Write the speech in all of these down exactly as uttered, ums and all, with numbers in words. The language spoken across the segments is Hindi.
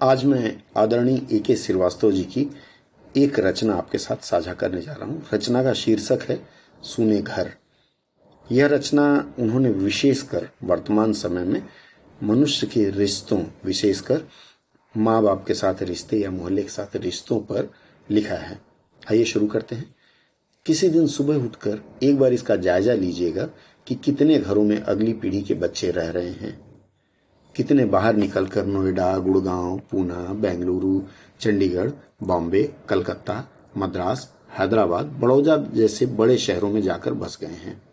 आज मैं आदरणीय ए के श्रीवास्तव जी की एक रचना आपके साथ साझा करने जा रहा हूँ। रचना का शीर्षक है सूने घर। यह रचना उन्होंने विशेषकर वर्तमान समय में मनुष्य के रिश्तों, विशेषकर माँ बाप के साथ रिश्ते या मोहल्ले के साथ रिश्तों पर लिखा है। आइए शुरू करते हैं। किसी दिन सुबह उठकर एक बार इसका जायजा लीजिएगा कि कितने घरों में अगली पीढ़ी के बच्चे रह रहे हैं। कितने बाहर निकलकर नोएडा, गुड़गांव, पूना, बेंगलुरु, चंडीगढ़, बॉम्बे, कलकत्ता, मद्रास, हैदराबाद, बड़ौदा जैसे बड़े शहरों में जाकर बस गए हैं।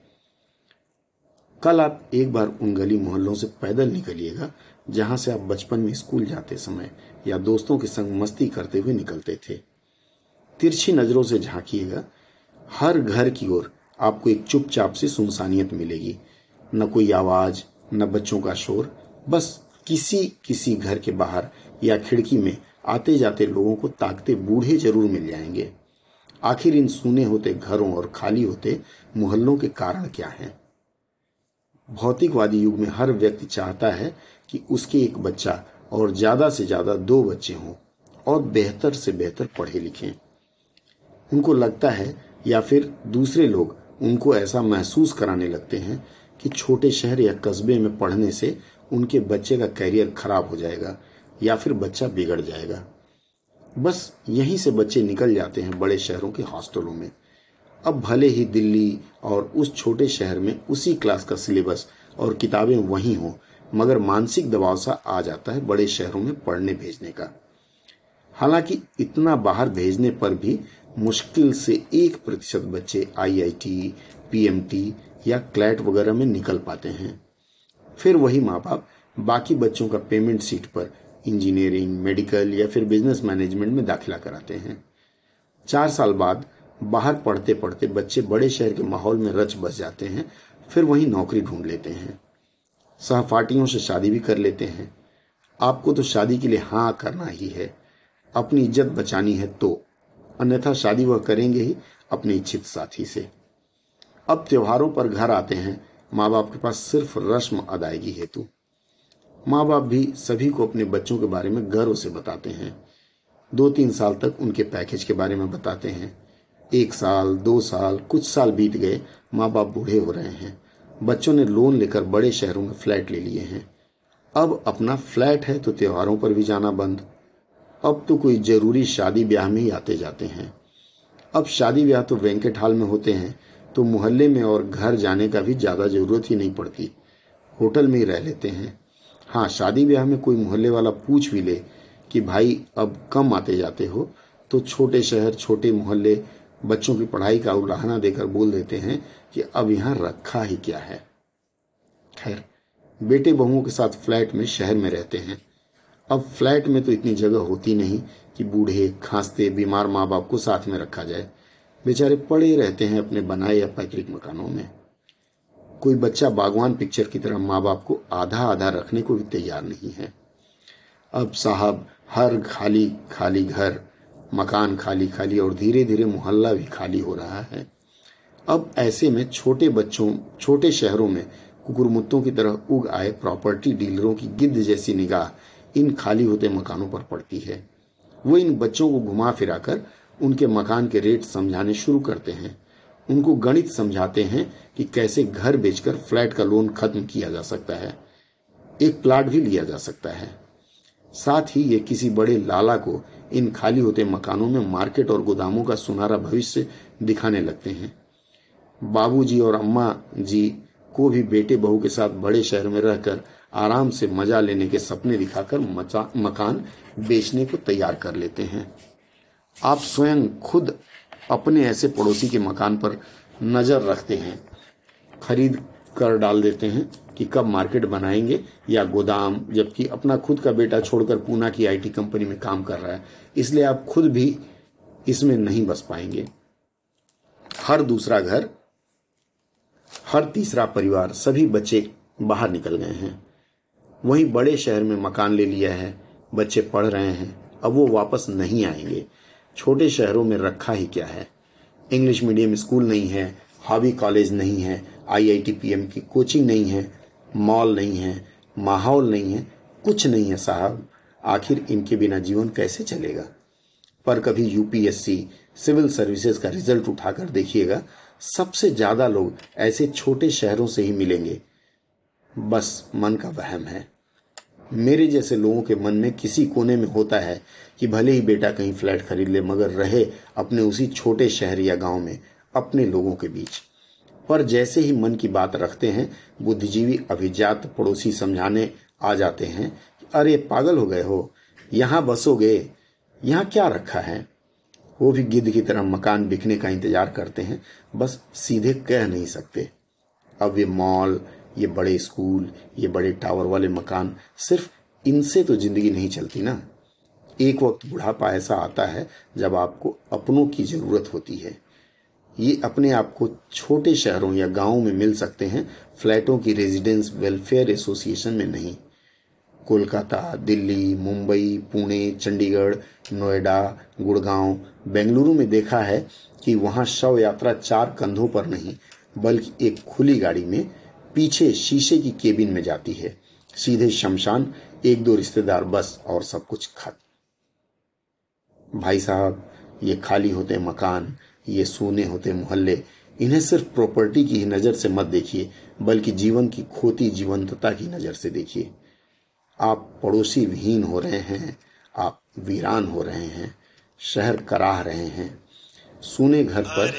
कल आप एक बार उन गली मोहल्लों से पैदल निकलिएगा जहां से आप बचपन में स्कूल जाते समय या दोस्तों के संग मस्ती करते हुए निकलते थे। तिरछी नजरों से झांकिएगा। हर घर की ओर आपको एक चुपचाप सी सुनसानियत मिलेगी। न कोई आवाज, न बच्चों का शोर, बस किसी किसी घर के बाहर या खिड़की में आते जाते लोगों को ताकते बूढ़े जरूर मिल जाएंगे। आखिर इन सूने होते घरों और खाली होते मोहल्लों के कारण क्या हैं? भौतिकवादी युग में हर व्यक्ति चाहता है कि उसके एक बच्चा और ज्यादा से ज्यादा दो बच्चे हों और बेहतर से बेहतर पढ़े लिखें। उनको लगता है या फिर दूसरे लोग उनको ऐसा महसूस कराने लगते हैं कि छोटे शहर या कस्बे में पढ़ने से उनके बच्चे का कैरियर खराब हो जाएगा या फिर बच्चा बिगड़ जाएगा। बस यहीं से बच्चे निकल जाते हैं बड़े शहरों के हॉस्टलों में। अब भले ही दिल्ली और उस छोटे शहर में उसी क्लास का सिलेबस और किताबें वहीं हों, मगर मानसिक दबाव सा आ जाता है बड़े शहरों में पढ़ने भेजने का। हालांकि इतना बाहर भेजने पर भी मुश्किल से एक प्रतिशत बच्चे I I T, P M T या क्लैट वगैरह में निकल पाते हैं। फिर वही माँ बाप बाकी बच्चों का पेमेंट सीट पर इंजीनियरिंग, मेडिकल या फिर बिजनेस मैनेजमेंट में दाखिला कराते हैं। चार साल बाद बाहर पढ़ते पढ़ते बच्चे बड़े शहर के माहौल में रच बस जाते हैं। फिर वही नौकरी ढूंढ लेते हैं, सहपाठियों से शादी भी कर लेते हैं। आपको तो शादी के लिए हाँ करना ही है, अपनी इज्जत बचानी है तो, अन्यथा शादी वह करेंगे ही अपने इच्छित साथी से। अब त्योहारों पर घर आते हैं माँ बाप के पास सिर्फ रस्म अदायगी हेतु। माँ बाप भी सभी को अपने बच्चों के बारे में गर्व से बताते हैं। दो तीन साल तक उनके पैकेज के बारे में बताते हैं। एक साल, दो साल, कुछ साल बीत गए, माँ बाप बूढ़े हो रहे हैं। बच्चों ने लोन लेकर बड़े शहरों में फ्लैट ले लिए हैं। अब अपना फ्लैट है तो त्योहारों पर भी जाना बंद। अब तो कोई जरूरी शादी ब्याह में ही आते जाते हैं। अब शादी ब्याह तो वेंकट हॉल में होते हैं तो मोहल्ले में और घर जाने का भी ज्यादा जरूरत ही नहीं पड़ती, होटल में ही रह लेते हैं। हाँ, शादी ब्याह में कोई मोहल्ले वाला पूछ भी ले कि भाई अब कम आते जाते हो, तो छोटे शहर, छोटे मोहल्ले बच्चों की पढ़ाई का उलाहना देकर बोल देते हैं कि अब यहाँ रखा ही क्या है। खैर, बेटे बहुओं के साथ फ्लैट में शहर में रहते हैं। अब फ्लैट में तो इतनी जगह होती नहीं कि बूढ़े, खांसते, बीमार माँ बाप को साथ में रखा जाए। बेचारे पड़े रहते हैं अपने बनाए या पैतृक मकानों में। कोई बच्चा बागवान पिक्चर की तरह माँ बाप को आधा आधा रखने को भी तैयार नहीं है। अब साहब, हर खाली खाली घर, मकान खाली खाली और धीरे धीरे मोहल्ला भी खाली हो रहा है। अब ऐसे में छोटे बच्चों, छोटे शहरों में कुकुरमुत्तों की तरह उग आए प्रॉपर्टी डीलरों की गिद्ध जैसी निगाह इन खाली होते मकानों पर पड़ती है। वो इन बच्चों को घुमा फिराकर उनके मकान के रेट समझाने शुरू करते हैं। उनको गणित समझाते हैं कि कैसे घर बेचकर फ्लैट का लोन खत्म किया जा सकता है, एक प्लाट भी लिया जा सकता है। साथ ही ये किसी बड़े लाला को इन खाली होते मकानों में मार्केट और गोदामों का सुनहरा भविष्य दिखाने लगते हैं। बाबूजी और अम्मा जी को भी बेटे बहू के साथ बड़े शहर में रहकर आराम से मजा लेने के सपने दिखाकर मकान बेचने को तैयार कर लेते हैं। आप स्वयं खुद अपने ऐसे पड़ोसी के मकान पर नजर रखते हैं, खरीद कर डाल देते हैं कि कब मार्केट बनाएंगे या गोदाम, जबकि अपना खुद का बेटा छोड़कर पूना की आई टी कंपनी में काम कर रहा है, इसलिए आप खुद भी इसमें नहीं बस पाएंगे। हर दूसरा घर, हर तीसरा परिवार, सभी बच्चे बाहर निकल गए हैं। वहीं बड़े शहर में मकान ले लिया है, बच्चे पढ़ रहे हैं, अब वो वापस नहीं आएंगे। छोटे शहरों में रखा ही क्या है? इंग्लिश मीडियम स्कूल नहीं है, हॉबी कॉलेज नहीं है, I I T P M की कोचिंग नहीं है, मॉल नहीं है, माहौल नहीं है, कुछ नहीं है साहब। आखिर इनके बिना जीवन कैसे चलेगा। पर कभी यूपीएससी, सिविल सर्विसेज का रिजल्ट उठाकर देखिएगा, सबसे ज्यादा लोग ऐसे छोटे शहरों से ही मिलेंगे। बस मन का वहम है। मेरे जैसे लोगों के मन में किसी कोने में होता है कि भले ही बेटा कहीं फ्लैट खरीद ले, मगर रहे अपने उसी छोटे शहर या गांव में अपने लोगों के बीच। पर जैसे ही मन की बात रखते हैं, बुद्धिजीवी अभिजात पड़ोसी समझाने आ जाते हैं, अरे पागल हो गए हो, यहाँ बसोगे, यहाँ क्या रखा है। वो भी गिद्ध की तरह मकान बिकने का इंतजार करते हैं, बस सीधे कह नहीं सकते। अब ये मॉल, ये बड़े स्कूल, ये बड़े टावर वाले मकान, सिर्फ इनसे तो जिंदगी नहीं चलती ना। एक वक्त बुढ़ापा ऐसा आता है जब आपको अपनों की जरूरत होती है। ये अपने आप को छोटे शहरों या गांवों में मिल सकते हैं, फ्लैटों की रेजिडेंस वेलफेयर एसोसिएशन में नहीं। कोलकाता, दिल्ली, मुंबई, पुणे, चंडीगढ़, नोएडा, गुड़गांव, बेंगलुरु में देखा है कि वहां शव यात्रा चार कंधों पर नहीं, बल्कि एक खुली गाड़ी में पीछे शीशे की केबिन में जाती है। सीधे शमशान, एक दो रिश्तेदार बस, और सब कुछ खत्म। भाई साहब, ये खाली होते मकान, ये सूने होते मोहल्ले, इन्हें सिर्फ प्रॉपर्टी की ही नजर से मत देखिए, बल्कि जीवन की खोती जीवंतता की नजर से देखिए। आप पड़ोसी विहीन हो रहे हैं, आप वीरान हो रहे हैं, शहर कराह रहे हैं। सूने घर पर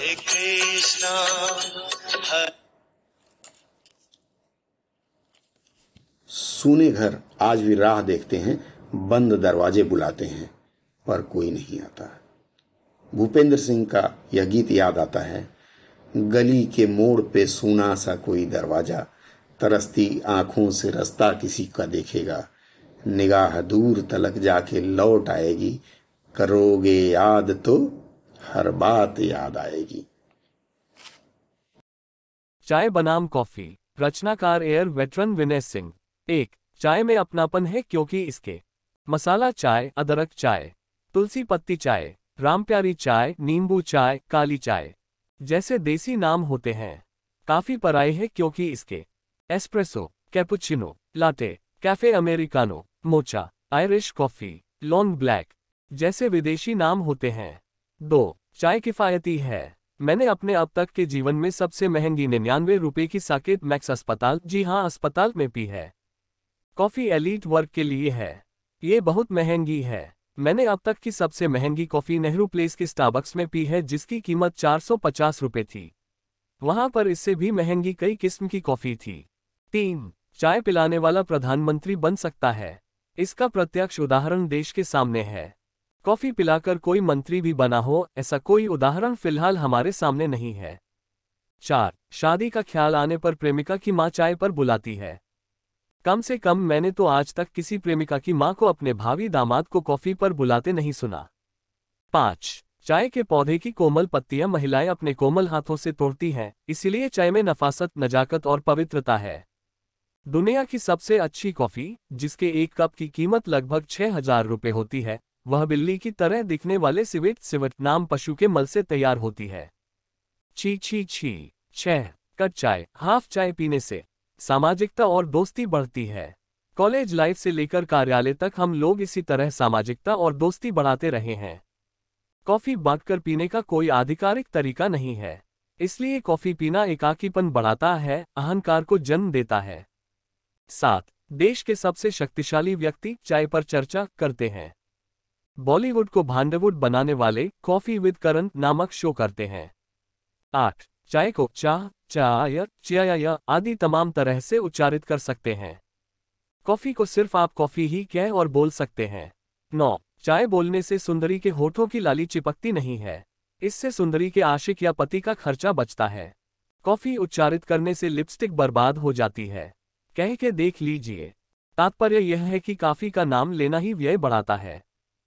सूने घर आज भी राह देखते हैं, बंद दरवाजे बुलाते हैं, पर कोई नहीं आता। भूपेंद्र सिंह का यह गीत याद आता है, गली के मोड़ पे सूना सा कोई दरवाजा, तरसती आंखों से रास्ता किसी का देखेगा, निगाह दूर तलक जाके लौट आएगी, करोगे याद तो हर बात याद आएगी। चाय बनाम कॉफी। रचनाकार एयर वेटरन विनय सिंह। एक, चाय में अपनापन है क्योंकि इसके मसाला चाय, अदरक चाय, तुलसी पत्ती चाय, रामप्यारी चाय, नींबू चाय, काली चाय जैसे देसी नाम होते हैं। काफी पराई है क्योंकि इसके espresso, cappuccino, latte, cafe americano, mocha, Irish coffee, long black जैसे विदेशी नाम होते हैं। दो, चाय किफायती है। मैंने अपने अब तक के जीवन में सबसे महंगी निन्यानवे रुपए की साकेत मैक्स अस्पताल, जी हाँ अस्पताल में पी है। कॉफी एलीट वर्ग के लिए है, ये बहुत महंगी है। मैंने अब तक की सबसे महंगी कॉफी नेहरू प्लेस के स्टारबक्स में पी है, जिसकी कीमत चार सौ पचास रुपए थी। वहां पर इससे भी महंगी कई किस्म की कॉफी थी। तीन, चाय पिलाने वाला प्रधानमंत्री बन सकता है। इसका प्रत्यक्ष उदाहरण देश के सामने है। कॉफी पिलाकर कोई मंत्री भी बना हो, ऐसा कोई उदाहरण फिलहाल हमारे सामने नहीं है। चार, शादी का ख्याल आने पर प्रेमिका की मां चाय पर बुलाती है। कम से कम मैंने तो आज तक किसी प्रेमिका की मां को अपने भावी दामाद को कॉफी पर बुलाते नहीं सुना। पाँच, चाय के पौधे की कोमल पत्तियां महिलाएं अपने कोमल हाथों से तोड़ती हैं, इसलिए चाय में नफासत, नजाकत और पवित्रता है। दुनिया की सबसे अच्छी कॉफी, जिसके एक कप की कीमत लगभग छह हजार रुपये होती है, वह बिल्ली की तरह दिखने वाले सिवेट सिवट नाम पशु के मल से तैयार होती है। छी छी छी। छह, कट चाय, हाफ चाय पीने से सामाजिकता और दोस्ती बढ़ती है। कॉलेज लाइफ से लेकर कार्यालय तक हम लोग इसी तरह सामाजिकता और दोस्ती बढ़ाते रहे हैं। कॉफी बांटकर पीने का कोई आधिकारिक तरीका नहीं है, इसलिए कॉफी पीना एकाकीपन बढ़ाता है, अहंकार को जन्म देता है। सात, देश के सबसे शक्तिशाली व्यक्ति चाय पर चर्चा करते हैं। बॉलीवुड को भांडवुड बनाने वाले कॉफी विद करण नामक शो करते हैं। आठ, चाय को चाह, चाय, चाय आदि तमाम तरह से उच्चारित कर सकते हैं। कॉफी को सिर्फ आप कॉफी ही कह और बोल सकते हैं। नौ, चाय बोलने से सुंदरी के होठों की लाली चिपकती नहीं है, इससे सुंदरी के आशिक या पति का खर्चा बचता है। कॉफी उच्चारित करने से लिपस्टिक बर्बाद हो जाती है, कह के देख लीजिए। तात्पर्य यह है कि कॉफी का नाम लेना ही व्यय बढ़ाता है।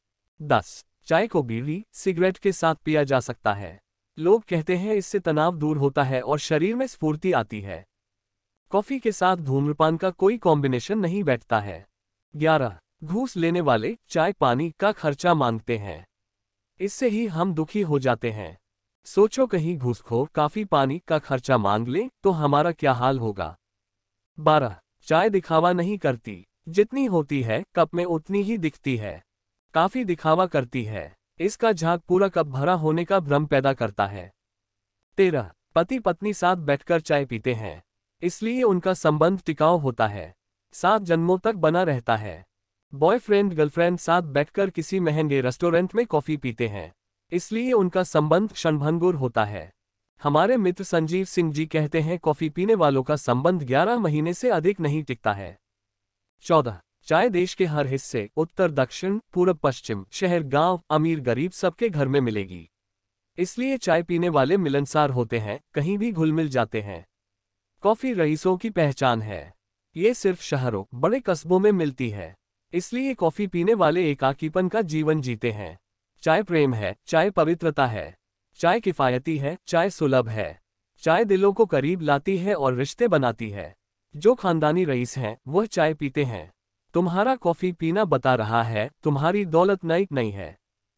दस, चाय को बीड़ी, सिगरेट के साथ पिया जा सकता है। लोग कहते हैं इससे तनाव दूर होता है और शरीर में स्फूर्ति आती है। कॉफी के साथ धूम्रपान का कोई कॉम्बिनेशन नहीं बैठता है। ग्यारह, घूस लेने वाले चाय पानी का खर्चा मांगते हैं, इससे ही हम दुखी हो जाते हैं। सोचो कहीं घूसखोर काफी पानी का खर्चा मांग ले तो हमारा क्या हाल होगा। बारह, चाय दिखावा नहीं करती, जितनी होती है कप में उतनी ही दिखती है। काफी दिखावा करती है। इसका झाग पूरा कप भरा होने का भ्रम पैदा करता है। तेरह, पति पत्नी साथ बैठकर चाय पीते हैं, इसलिए उनका संबंध टिकाऊ होता है, सात जन्मों तक बना रहता है। बॉयफ्रेंड गर्लफ्रेंड साथ बैठकर किसी महंगे रेस्टोरेंट में कॉफी पीते हैं, इसलिए उनका संबंध क्षणभंगुर होता है। हमारे मित्र संजीव सिंह जी कहते हैं कॉफी पीने वालों का संबंध ग्यारह महीने से अधिक नहीं टिकता है। चौदह, चाय देश के हर हिस्से, उत्तर दक्षिण पूर्व पश्चिम, शहर गांव, अमीर गरीब सबके घर में मिलेगी। इसलिए चाय पीने वाले मिलनसार होते हैं, कहीं भी घुल मिल जाते हैं। कॉफी रईसों की पहचान है। ये सिर्फ शहरों, बड़े कस्बों में मिलती है। इसलिए कॉफी पीने वाले एकाकीपन का जीवन जीते हैं। चाय प्रेम है, चाय पवित्रता है, चाय किफायती है, चाय सुलभ है। चाय दिलों को करीब लाती है और रिश्ते बनाती है। जो खानदानी रईस हैं, वह चाय पीते हैं। तुम्हारा कॉफी पीना बता रहा है, तुम्हारी दौलत नई नहीं है।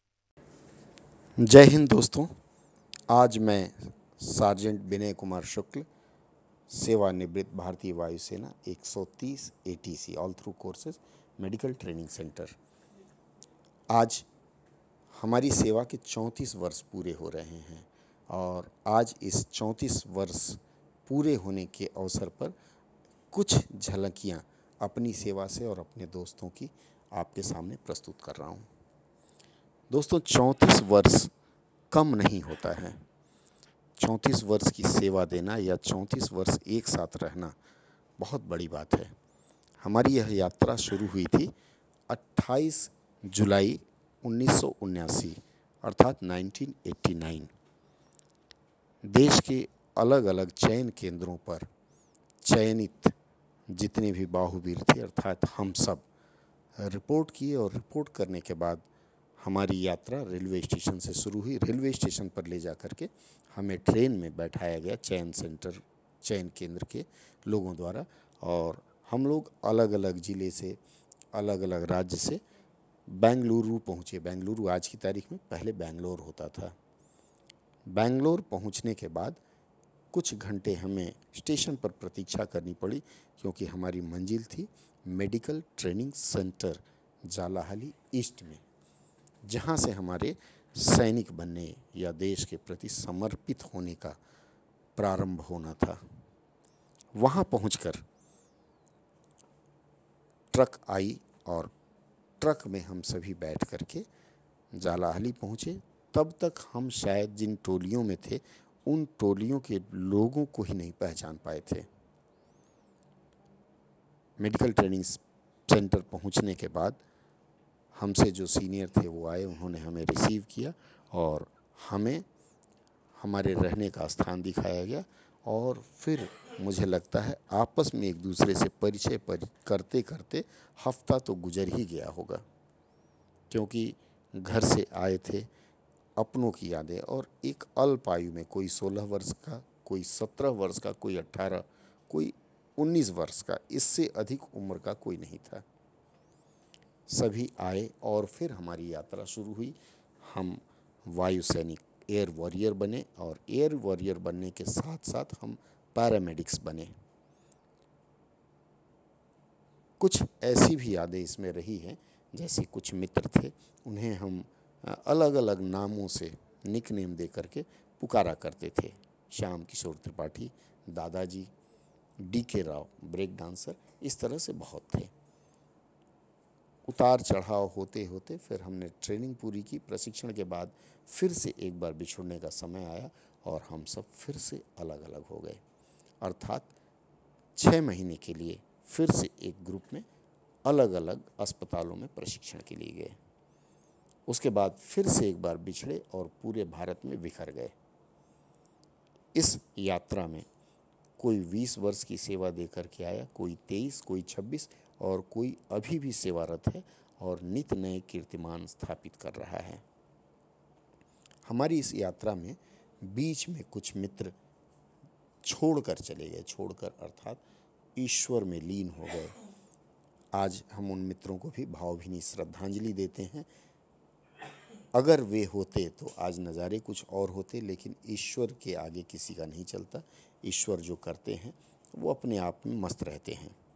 जय हिंद दोस्तों। आज मैं सार्जेंट विनय कुमार शुक्ल, सेवानिवृत्त भारतीय वायुसेना एक सौ तीस A T C all through courses medical training centre. आज हमारी सेवा के चौंतीस वर्ष पूरे हो रहे हैं और आज इस चौंतीस वर्ष पूरे होने के अवसर पर कुछ झलकियां अपनी सेवा से और अपने दोस्तों की आपके सामने प्रस्तुत कर रहा हूं। दोस्तों, चौंतीस वर्ष कम नहीं होता है। चौंतीस वर्ष की सेवा देना या चौंतीस वर्ष एक साथ रहना बहुत बड़ी बात है। हमारी यह यात्रा शुरू हुई थी अट्ठाईस जुलाई उन्नीस सौ उन्यासी अर्थात उन्नीस सौ नवासी। देश के अलग अलग चयन केंद्रों पर चयनित जितने भी बाहुबीर थे अर्थात हम सब रिपोर्ट किए और रिपोर्ट करने के बाद हमारी यात्रा रेलवे स्टेशन से शुरू हुई। रेलवे स्टेशन पर ले जा कर के हमें ट्रेन में बैठाया गया चयन सेंटर, चयन केंद्र के लोगों द्वारा, और हम लोग अलग अलग ज़िले से, अलग अलग राज्य से बेंगलुरु पहुँचे। बेंगलुरु आज की तारीख में, पहले बेंगलोर होता था। बेंगलोर पहुँचने के बाद कुछ घंटे हमें स्टेशन पर प्रतीक्षा करनी पड़ी, क्योंकि हमारी मंजिल थी medical training centre Jalahalli east में, जहाँ से हमारे सैनिक बनने या देश के प्रति समर्पित होने का प्रारंभ होना था। वहाँ पहुंचकर ट्रक आई और ट्रक में हम सभी बैठ करके जालाहाली पहुँचे। तब तक हम शायद जिन टोलियों में थे उन टोलियों के लोगों को ही नहीं पहचान पाए थे। मेडिकल ट्रेनिंग सेंटर पहुंचने के बाद हमसे जो सीनियर थे वो आए, उन्होंने हमें रिसीव किया और हमें हमारे रहने का स्थान दिखाया गया। और फिर मुझे लगता है आपस में एक दूसरे से परिचय परि करते करते हफ्ता तो गुजर ही गया होगा, क्योंकि घर से आए थे, अपनों की यादें, और एक अल्प आयु में, कोई सोलह वर्ष का, कोई सत्रह वर्ष का, कोई अट्ठारह, कोई उन्नीस वर्ष का, इससे अधिक उम्र का कोई नहीं था। सभी आए और फिर हमारी यात्रा शुरू हुई। हम वायु सैनिक एयर वॉरियर बने और एयर वॉरियर बनने के साथ साथ हम पैरामेडिक्स बने। कुछ ऐसी भी यादें इसमें रही हैं, जैसे कुछ मित्र थे, उन्हें हम अलग अलग नामों से निकनेम दे करके पुकारा करते थे। श्याम किशोर त्रिपाठी, दादाजी, डी के राव ब्रेक डांसर, इस तरह से बहुत थे। उतार चढ़ाव होते होते फिर हमने ट्रेनिंग पूरी की। प्रशिक्षण के बाद फिर से एक बार बिछुड़ने का समय आया और हम सब फिर से अलग अलग हो गए। अर्थात छः महीने के लिए फिर से एक ग्रुप में अलग अलग अस्पतालों में प्रशिक्षण के लिए गए। उसके बाद फिर से एक बार बिछड़े और पूरे भारत में बिखर गए। इस यात्रा में कोई बीस वर्ष की सेवा दे करके आया, कोई तेईस, कोई छब्बीस, और कोई अभी भी सेवारत है और नित नए कीर्तिमान स्थापित कर रहा है। हमारी इस यात्रा में बीच में कुछ मित्र छोड़कर चले गए, छोड़कर अर्थात ईश्वर में लीन हो गए। आज हम उन मित्रों को भी भावभीनी श्रद्धांजलि देते हैं। अगर वे होते तो आज नज़ारे कुछ और होते, लेकिन ईश्वर के आगे किसी का नहीं चलता। ईश्वर जो करते हैं वो अपने आप में मस्त रहते हैं।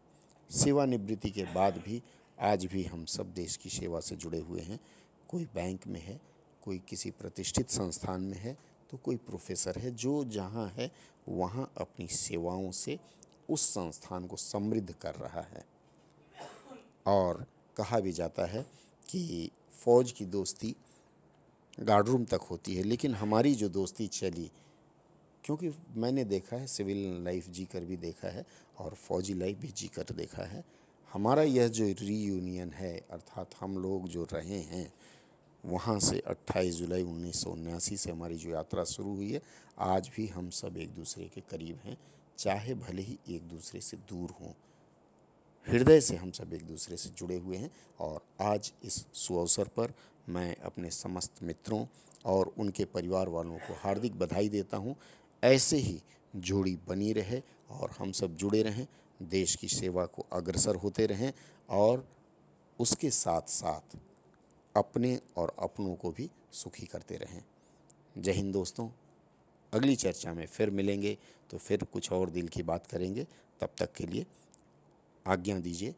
सेवानिवृत्ति के बाद भी आज भी हम सब देश की सेवा से जुड़े हुए हैं। कोई बैंक में है, कोई किसी प्रतिष्ठित संस्थान में है, तो कोई प्रोफेसर है, जो जहाँ है वहाँ अपनी सेवाओं से उस संस्थान को समृद्ध कर रहा है। और कहा भी जाता है कि फ़ौज की दोस्ती गार्ड रूम तक होती है, लेकिन हमारी जो दोस्ती चली, क्योंकि मैंने देखा है, सिविल लाइफ जी कर भी देखा है और फौजी लाइफ भी जी कर देखा है, हमारा यह जो रीयूनियन है, अर्थात हम लोग जो रहे हैं वहाँ से अट्ठाईस जुलाई उन्नीस सौ उन्यासी से हमारी जो यात्रा शुरू हुई है, आज भी हम सब एक दूसरे के करीब हैं, चाहे भले ही एक दूसरे से दूर हों, हृदय से हम सब एक दूसरे से जुड़े हुए हैं। और आज इस सुअवसर पर मैं अपने समस्त मित्रों और उनके परिवार वालों को हार्दिक बधाई देता हूं। ऐसे ही जोड़ी बनी रहे और हम सब जुड़े रहें, देश की सेवा को अग्रसर होते रहें और उसके साथ साथ अपने और अपनों को भी सुखी करते रहें। जय हिंद दोस्तों, अगली चर्चा में फिर मिलेंगे तो फिर कुछ और दिल की बात करेंगे। तब तक के लिए आज्ञा दीजिए।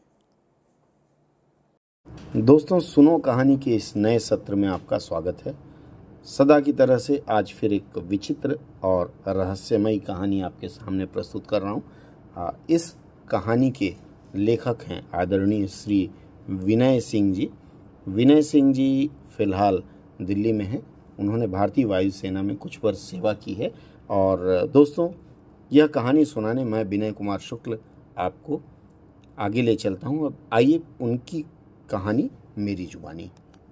दोस्तों, सुनो कहानी के इस नए सत्र में आपका स्वागत है। सदा की तरह से आज फिर एक विचित्र और रहस्यमयी कहानी आपके सामने प्रस्तुत कर रहा हूँ। इस कहानी के लेखक हैं आदरणीय श्री विनय सिंह जी। विनय सिंह जी फिलहाल दिल्ली में हैं। उन्होंने भारतीय वायुसेना में कुछ वर्ष सेवा की है। और दोस्तों, यह कहानी सुनाने मैं विनय कुमार शुक्ल आपको आगे ले चलता हूँ। अब आइए उनकी कहानी मेरी जुबानी।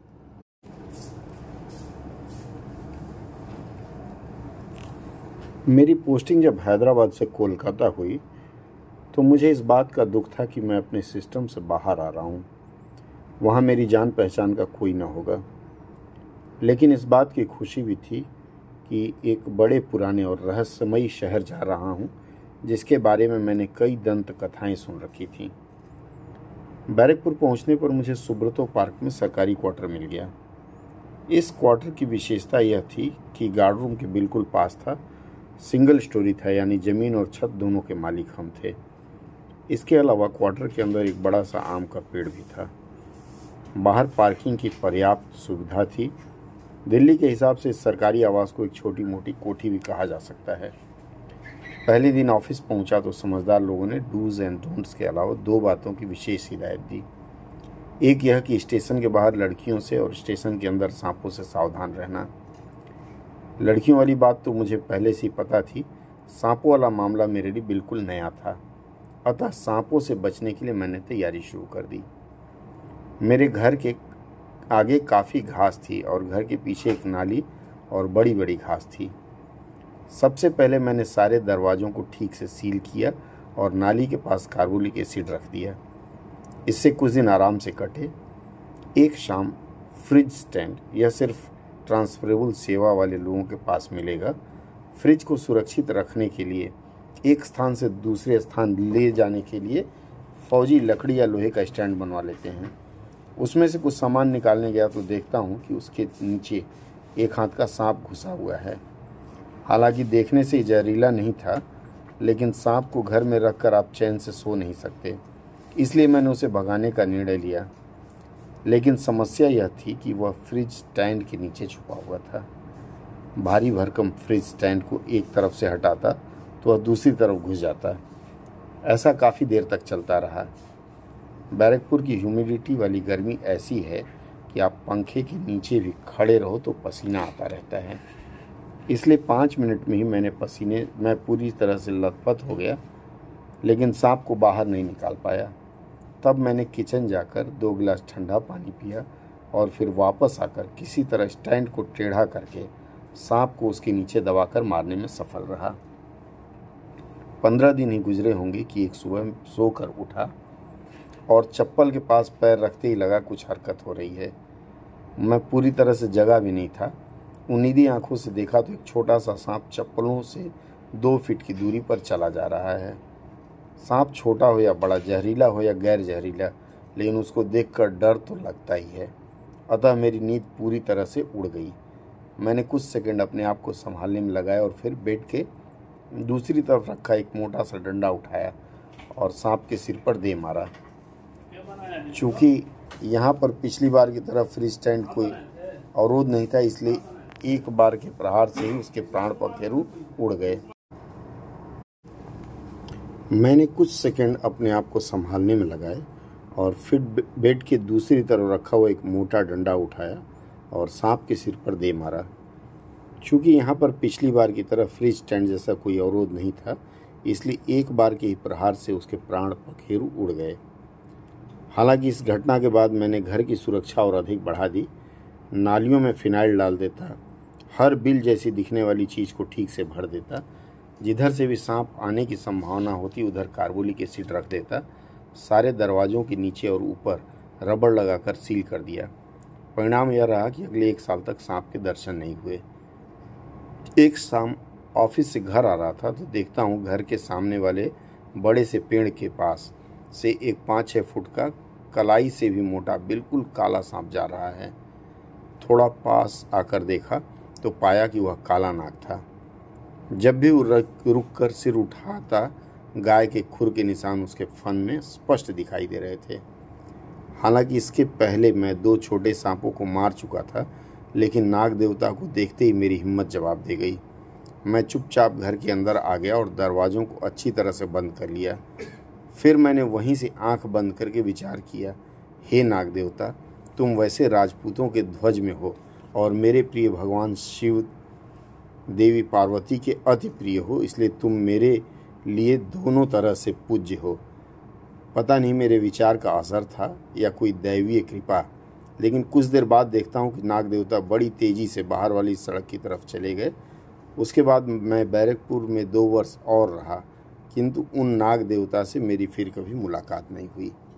मेरी पोस्टिंग जब हैदराबाद से कोलकाता हुई तो मुझे इस बात का दुख था कि मैं अपने सिस्टम से बाहर आ रहा हूँ। वहाँ मेरी जान पहचान का कोई न होगा, लेकिन इस बात की खुशी भी थी कि एक बड़े पुराने और रहस्यमयी शहर जा रहा हूँ, जिसके बारे में मैंने कई दंत कथाएं सुन रखी थीं। बैरकपुर पहुंचने पर मुझे सुब्रतो पार्क में सरकारी क्वार्टर मिल गया। इस क्वार्टर की विशेषता यह थी कि गार्ड रूम के बिल्कुल पास था। सिंगल स्टोरी था, यानी ज़मीन और छत दोनों के मालिक हम थे। इसके अलावा क्वार्टर के अंदर एक बड़ा सा आम का पेड़ भी था। बाहर पार्किंग की पर्याप्त सुविधा थी। दिल्ली के हिसाब से इस सरकारी आवास को एक छोटी मोटी कोठी भी कहा जा सकता है। पहले दिन ऑफिस पहुंचा तो समझदार लोगों ने डूज एंड डोंट्स के अलावा दो बातों की विशेष हिदायत दी। एक यह कि स्टेशन के बाहर लड़कियों से और स्टेशन के अंदर सांपों से सावधान रहना। लड़कियों वाली बात तो मुझे पहले से ही पता थी। सांपों वाला मामला मेरे लिए बिल्कुल नया था, अतः सांपों से बचने के लिए मैंने तैयारी शुरू कर दी। मेरे घर के आगे काफ़ी घास थी और घर के पीछे एक नाली और बड़ी बड़ी घास थी। सबसे पहले मैंने सारे दरवाज़ों को ठीक से सील किया और नाली के पास कार्बोलिक एसिड रख दिया। इससे कुछ दिन आराम से कटे। एक शाम फ्रिज स्टैंड, यह सिर्फ ट्रांसफरेबल सेवा वाले लोगों के पास मिलेगा। फ्रिज को सुरक्षित रखने के लिए एक स्थान से दूसरे स्थान ले जाने के लिए फौजी लकड़ी या लोहे का स्टैंड बनवा लेते हैं। उसमें से कुछ सामान निकालने गया तो देखता हूँ कि उसके नीचे एक हाथ का सांप घुसा हुआ है। हालांकि देखने से जहरीला नहीं था, लेकिन सांप को घर में रखकर आप चैन से सो नहीं सकते, इसलिए मैंने उसे भगाने का निर्णय लिया। लेकिन समस्या यह थी कि वह फ्रिज स्टैंड के नीचे छुपा हुआ था। भारी भरकम फ्रिज स्टैंड को एक तरफ से हटाता तो वह दूसरी तरफ घुस जाता। ऐसा काफ़ी देर तक चलता रहा। बैरकपुर की ह्यूमिडिटी वाली गर्मी ऐसी है कि आप पंखे के नीचे भी खड़े रहो तो पसीना आता रहता है। इसलिए पाँच मिनट में ही मैंने पसीने मैं पूरी तरह से लथपथ हो गया, लेकिन सांप को बाहर नहीं निकाल पाया। तब मैंने किचन जाकर दो गिलास ठंडा पानी पिया और फिर वापस आकर किसी तरह स्टैंड को टेढ़ा करके सांप को उसके नीचे दबाकर मारने में सफल रहा। पंद्रह दिन ही गुजरे होंगे कि एक सुबह सोकर उठा और चप्पल के पास पैर रखते ही लगा कुछ हरकत हो रही है। मैं पूरी तरह से जगा भी नहीं था। उन्नीदी आंखों से देखा तो एक छोटा सा सांप चप्पलों से दो फीट की दूरी पर चला जा रहा है। सांप छोटा हो या बड़ा, जहरीला हो या गैर जहरीला, लेकिन उसको देखकर डर तो लगता ही है। अतः मेरी नींद पूरी तरह से उड़ गई। मैंने कुछ सेकंड अपने आप को संभालने में लगाया और फिर बेड के दूसरी तरफ रखा एक मोटा सा डंडा उठाया और सांप के सिर पर दे मारा। चूँकि यहाँ पर पिछली बार की तरह फ्री स्टैंड कोई अवरोध नहीं था, इसलिए एक बार के प्रहार से ही उसके प्राण पखेरु उड़ गए। मैंने कुछ सेकंड अपने आप को संभालने में लगाए और फिर बेड के दूसरी तरफ रखा हुआ एक मोटा डंडा उठाया और सांप के सिर पर दे मारा। चूँकि यहाँ पर पिछली बार की तरह फ्री स्टैंड जैसा कोई अवरोध नहीं था, इसलिए एक बार के ही प्रहार से उसके प्राण पखेरु उड़ गए। हालांकि इस घटना के बाद मैंने घर की सुरक्षा और अधिक बढ़ा दी। नालियों में फिनाइल डाल देता, हर बिल जैसी दिखने वाली चीज़ को ठीक से भर देता, जिधर से भी सांप आने की संभावना होती उधर कार्बोलिक एसिड रख देता, सारे दरवाज़ों के नीचे और ऊपर रबड़ लगाकर सील कर दिया। परिणाम यह रहा कि अगले एक साल तक सांप के दर्शन नहीं हुए। एक शाम ऑफिस से घर आ रहा था तो देखता हूँ घर के सामने वाले बड़े से पेड़ के पास से एक पाँच छः फुट का कलाई से भी मोटा बिल्कुल काला सांप जा रहा है। थोड़ा पास आकर देखा तो पाया कि वह काला नाग था। जब भी वो रुक कर सिर उठाता, गाय के खुर के निशान उसके फन में स्पष्ट दिखाई दे रहे थे। हालांकि इसके पहले मैं दो छोटे सांपों को मार चुका था, लेकिन नाग देवता को देखते ही मेरी हिम्मत जवाब दे गई। मैं चुपचाप घर के अंदर आ गया और दरवाज़ों को अच्छी तरह से बंद कर लिया। फिर मैंने वहीं से आंख बंद करके विचार किया, हे नाग देवता, तुम वैसे राजपूतों के ध्वज में हो और मेरे प्रिय भगवान शिव देवी पार्वती के अति प्रिय हो, इसलिए तुम मेरे लिए दोनों तरह से पूज्य हो। पता नहीं मेरे विचार का असर था या कोई दैवीय कृपा, लेकिन कुछ देर बाद देखता हूँ कि नाग देवता बड़ी तेज़ी से बाहर वाली सड़क की तरफ चले गए। उसके बाद मैं बैरकपुर में दो वर्ष और रहा, किंतु उन नाग देवता से मेरी फिर कभी मुलाकात नहीं हुई।